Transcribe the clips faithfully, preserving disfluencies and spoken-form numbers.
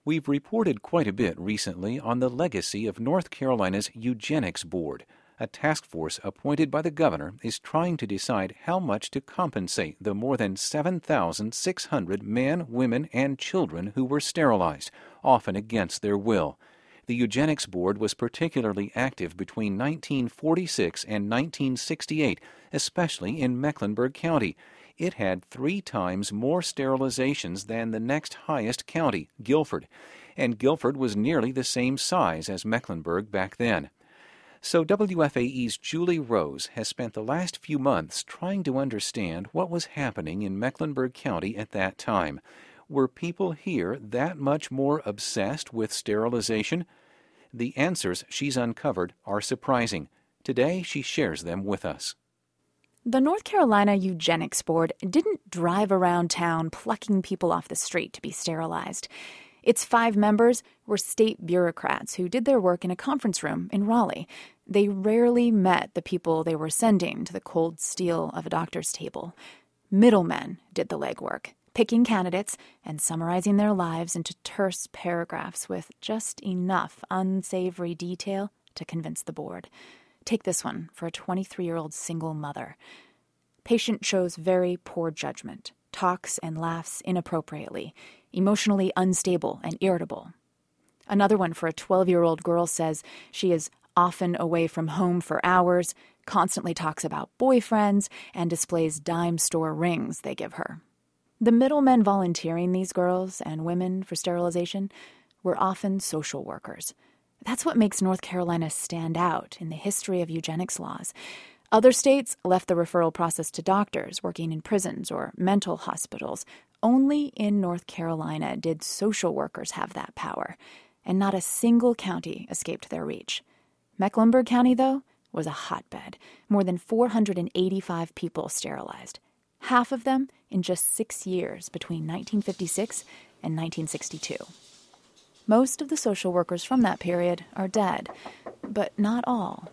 We've reported quite a bit recently on the legacy of North Carolina's Eugenics Board. A task force appointed by the governor is trying to decide how much to compensate the more than seven thousand six hundred men, women, and children who were sterilized, often against their will. The Eugenics Board was particularly active between nineteen forty-six and nineteen sixty-eight, especially in Mecklenburg County. It had three times more sterilizations than the next highest county, Guilford, and Guilford was nearly the same size as Mecklenburg back then. So W F A E's Julie Rose has spent the last few months trying to understand what was happening in Mecklenburg County at that time. Were people here that much more obsessed with sterilization? The answers she's uncovered are surprising. Today she shares them with us. The North Carolina Eugenics Board didn't drive around town plucking people off the street to be sterilized. Its five members were state bureaucrats who did their work in a conference room in Raleigh. They rarely met the people they were sending to the cold steel of a doctor's table. Middlemen did the legwork, picking candidates and summarizing their lives into terse paragraphs with just enough unsavory detail to convince the board. Take this one for a twenty-three-year-old single mother. Patient shows very poor judgment, talks and laughs inappropriately, emotionally unstable and irritable. Another one for a twelve-year-old girl says she is often away from home for hours, constantly talks about boyfriends, and displays dime store rings they give her. The middlemen volunteering these girls and women for sterilization were often social workers. That's what makes North Carolina stand out in the history of eugenics laws. Other states left the referral process to doctors working in prisons or mental hospitals. Only in North Carolina did social workers have that power, and not a single county escaped their reach. Mecklenburg County, though, was a hotbed. More than four hundred eighty-five people sterilized, half of them in just six years between nineteen fifty-six and nineteen sixty-two. Most of the social workers from that period are dead, but not all.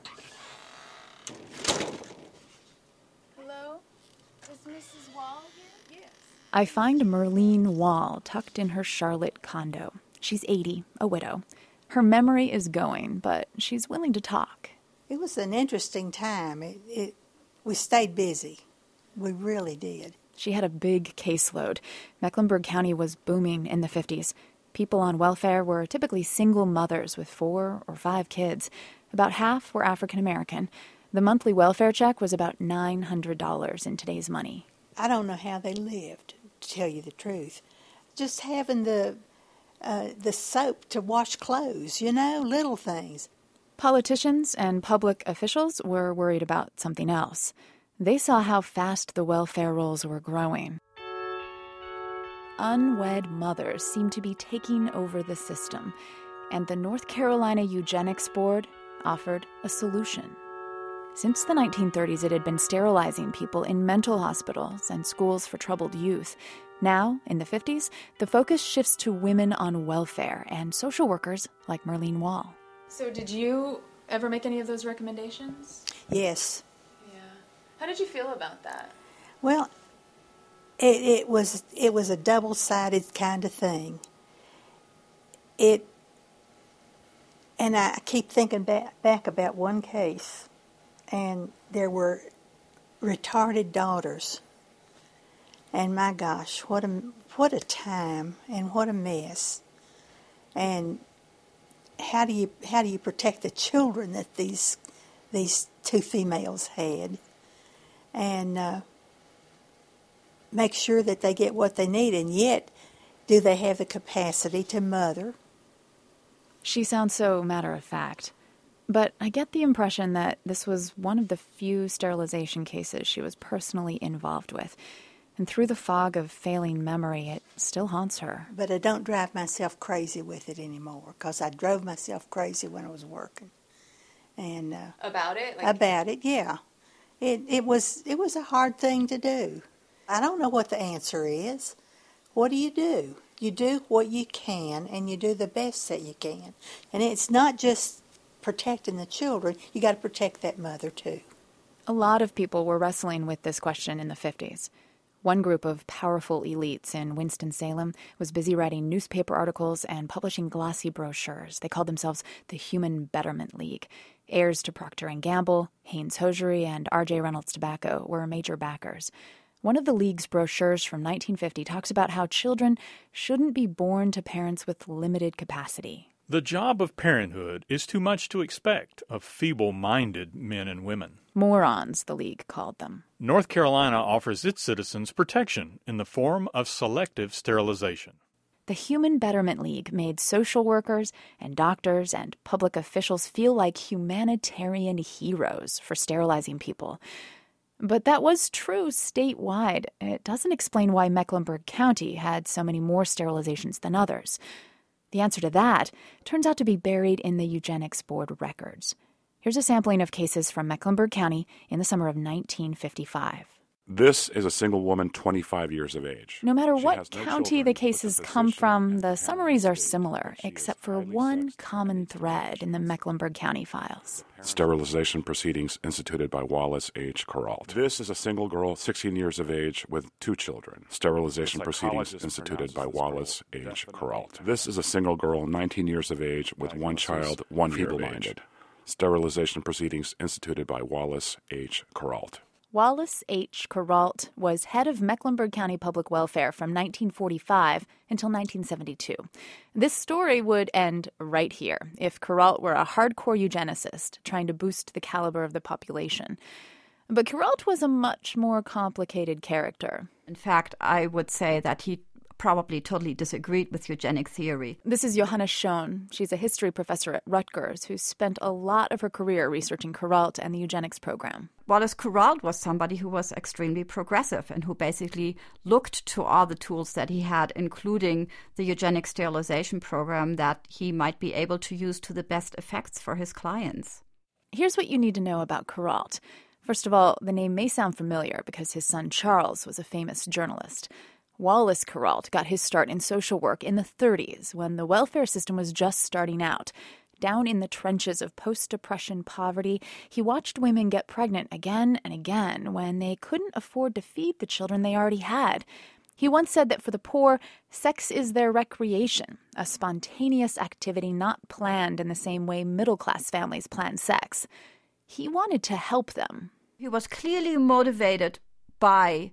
Hello? Is Missus Wall here? Yes. I find Merlene Wall tucked in her Charlotte condo. She's eighty, a widow. Her memory is going, but she's willing to talk. It was an interesting time. It, it, we stayed busy. We really did. She had a big caseload. Mecklenburg County was booming in the fifties. People on welfare were typically single mothers with four or five kids. About half were African American. The monthly welfare check was about nine hundred dollars in today's money. I don't know how they lived, to tell you the truth. Just having the uh, the soap to wash clothes, you know, little things. Politicians and public officials were worried about something else. They saw how fast the welfare rolls were growing. Unwed mothers seemed to be taking over the system, and the North Carolina Eugenics Board offered a solution. Since the nineteen thirties, it had been sterilizing people in mental hospitals and schools for troubled youth. Now, in the fifties, the focus shifts to women on welfare and social workers like Merlene Wall. So did you ever make any of those recommendations? Yes. Yeah. How did you feel about that? Well, it, it was it was a double-sided kind of thing. It, and I keep thinking back, back about one case, and there were retarded daughters. And my gosh, what a what a time and what a mess. And how do you how do you protect the children that these these two females had, and uh, make sure that they get what they need, and yet do they have the capacity to mother? She sounds so matter-of-fact, but I get the impression that this was one of the few sterilization cases she was personally involved with. And through the fog of failing memory, it still haunts her. But I don't drive myself crazy with it anymore, because I drove myself crazy when I was working. And uh, About it? Like... About it, yeah. It it was it was a hard thing to do. I don't know what the answer is. What do you do? You do what you can, and you do the best that you can. And it's not just protecting the children. You got to protect that mother, too. A lot of people were wrestling with this question in the fifties. One group of powerful elites in Winston-Salem was busy writing newspaper articles and publishing glossy brochures. They called themselves the Human Betterment League. Heirs to Procter and Gamble, Hanes Hosiery, and R J Reynolds Tobacco were major backers. One of the League's brochures from nineteen fifty talks about how children shouldn't be born to parents with limited capacity. The job of parenthood is too much to expect of feeble-minded men and women. Morons, the League called them. North Carolina offers its citizens protection in the form of selective sterilization. The Human Betterment League made social workers and doctors and public officials feel like humanitarian heroes for sterilizing people. But that was true statewide. It doesn't explain why Mecklenburg County had so many more sterilizations than others. The answer to that turns out to be buried in the Eugenics Board records. Here's a sampling of cases from Mecklenburg County in the summer of nineteen fifty-five. This is a single woman, twenty-five years of age. No matter She what has no county children, the but cases the come physician from, and the parent summaries are stated similar, that she is except for highly one sexed common and thread in the Mecklenburg County files. Sterilization proceedings instituted by Wallace H. Kuralt. This is a single girl, sixteen years of age, with two children. Sterilization proceedings instituted by Wallace H. Kuralt. This is a single girl, nineteen years of age, with one child, one feeble-minded. Sterilization proceedings instituted by Wallace H. Kuralt. Wallace H. Kuralt was head of Mecklenburg County Public Welfare from nineteen forty-five until nineteen seventy-two. This story would end right here if Kuralt were a hardcore eugenicist trying to boost the caliber of the population. But Kuralt was a much more complicated character. In fact, I would say that he probably totally disagreed with eugenic theory. This is Johanna Schoen. She's a history professor at Rutgers who spent a lot of her career researching Kuralt and the eugenics program. Wallace Kuralt was somebody who was extremely progressive and who basically looked to all the tools that he had, including the eugenic sterilization program, that he might be able to use to the best effects for his clients. Here's what you need to know about Kuralt. First of all, the name may sound familiar because his son Charles was a famous journalist. Wallace Kuralt got his start in social work in the thirties when the welfare system was just starting out. Down in the trenches of post-Depression poverty, he watched women get pregnant again and again when they couldn't afford to feed the children they already had. He once said that for the poor, sex is their recreation, a spontaneous activity not planned in the same way middle-class families plan sex. He wanted to help them. He was clearly motivated by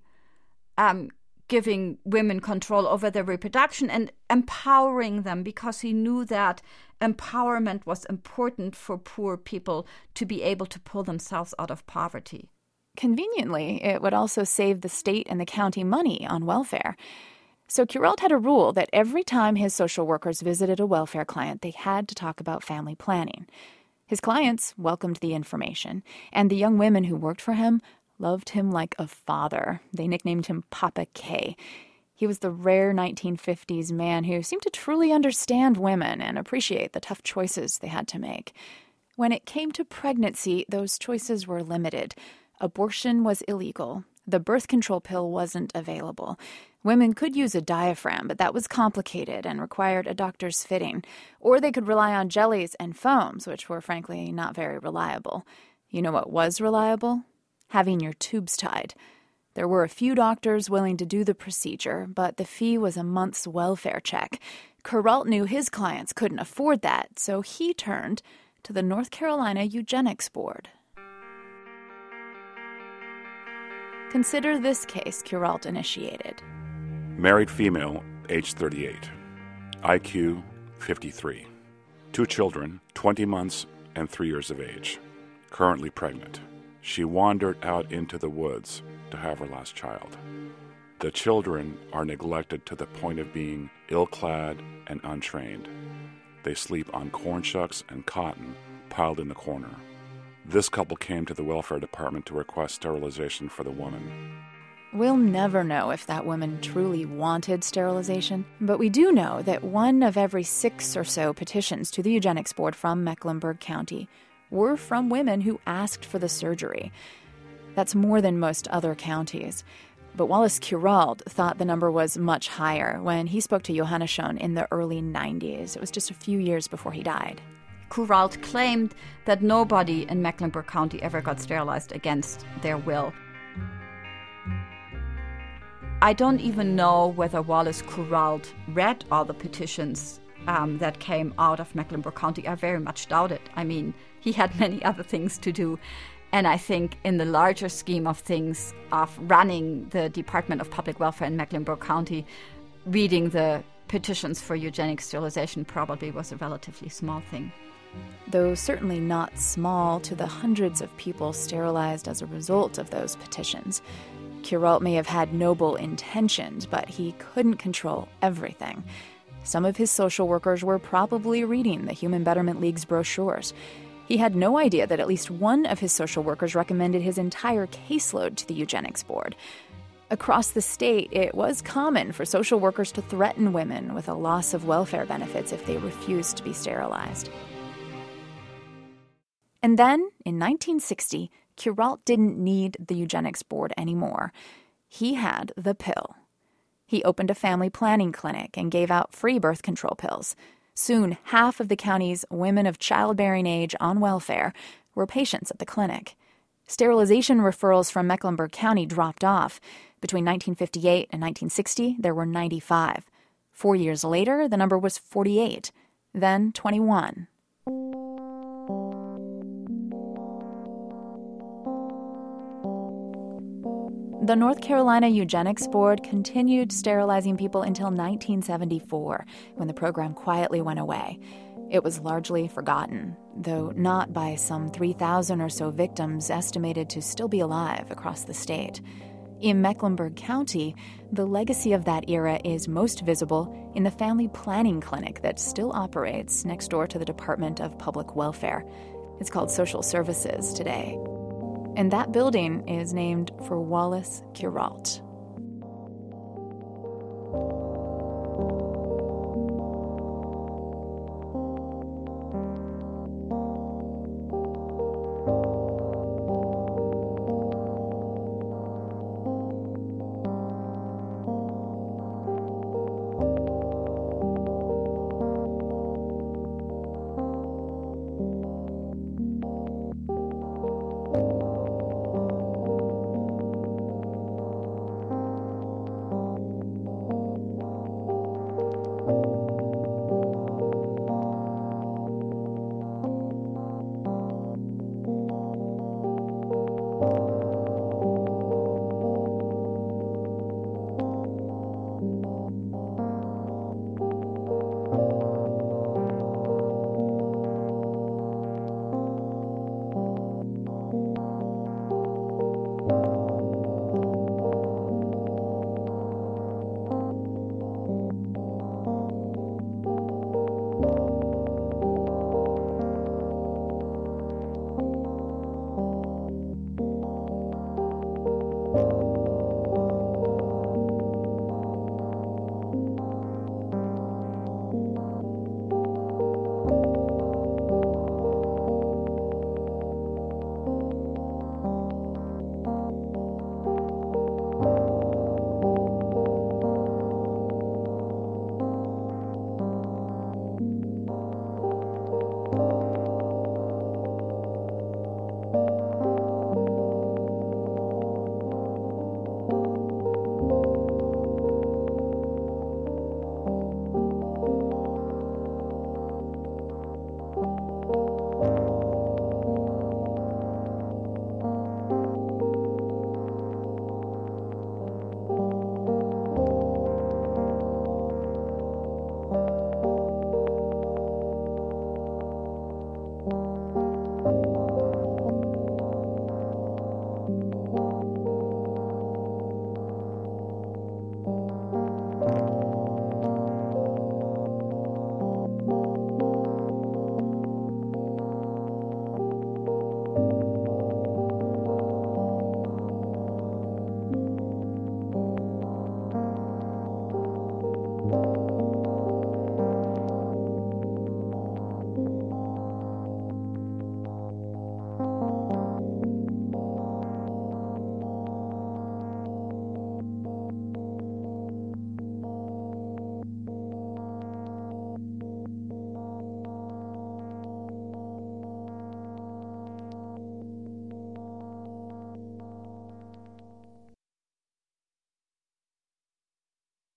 um, giving women control over their reproduction and empowering them, because he knew that empowerment was important for poor people to be able to pull themselves out of poverty. Conveniently, it would also save the state and the county money on welfare. So Kuralt had a rule that every time his social workers visited a welfare client, they had to talk about family planning. His clients welcomed the information, and the young women who worked for him loved him like a father. They nicknamed him Papa K. He was the rare nineteen fifties man who seemed to truly understand women and appreciate the tough choices they had to make. When it came to pregnancy, those choices were limited. Abortion was illegal. The birth control pill wasn't available. Women could use a diaphragm, but that was complicated and required a doctor's fitting. Or they could rely on jellies and foams, which were frankly not very reliable. You know what was reliable? Having your tubes tied. There were a few doctors willing to do the procedure, but the fee was a month's welfare check. Kuralt knew his clients couldn't afford that, so he turned to the North Carolina Eugenics Board. Consider this case Kuralt initiated. Married female, age thirty-eight. I Q, fifty-three. Two children, twenty months and three years of age. Currently pregnant. She wandered out into the woods to have her last child. The children are neglected to the point of being ill-clad and untrained. They sleep on corn shucks and cotton piled in the corner. This couple came to the welfare department to request sterilization for the woman. We'll never know if that woman truly wanted sterilization, but we do know that one of every six or so petitions to the Eugenics Board from Mecklenburg County were from women who asked for the surgery. That's more than most other counties. But Wallace Kuralt thought the number was much higher when he spoke to Johanna Schoen in the early nineties. It was just a few years before he died. Kuralt claimed that nobody in Mecklenburg County ever got sterilized against their will. I don't even know whether Wallace Kuralt read all the petitions um, that came out of Mecklenburg County. I very much doubt it. I mean, he had many other things to do. And I think in the larger scheme of things, of running the Department of Public Welfare in Mecklenburg County, reading the petitions for eugenic sterilization probably was a relatively small thing. Though certainly not small to the hundreds of people sterilized as a result of those petitions. Kuralt may have had noble intentions, but he couldn't control everything. Some of his social workers were probably reading the Human Betterment League's brochures. He had no idea that at least one of his social workers recommended his entire caseload to the Eugenics Board. Across the state, it was common for social workers to threaten women with a loss of welfare benefits if they refused to be sterilized. And then, in nineteen sixty, Kuralt didn't need the Eugenics Board anymore. He had the pill. He opened a family planning clinic and gave out free birth control pills. Soon, half of the county's women of childbearing age on welfare were patients at the clinic. Sterilization referrals from Mecklenburg County dropped off. Between nineteen fifty-eight and nineteen sixty, there were ninety-five. Four years later, the number was forty-eight, then twenty-one. The North Carolina Eugenics Board continued sterilizing people until nineteen seventy-four, when the program quietly went away. It was largely forgotten, though not by some three thousand or so victims estimated to still be alive across the state. In Mecklenburg County, the legacy of that era is most visible in the family planning clinic that still operates next door to the Department of Public Welfare. It's called Social Services today. And that building is named for Wallace Kuralt.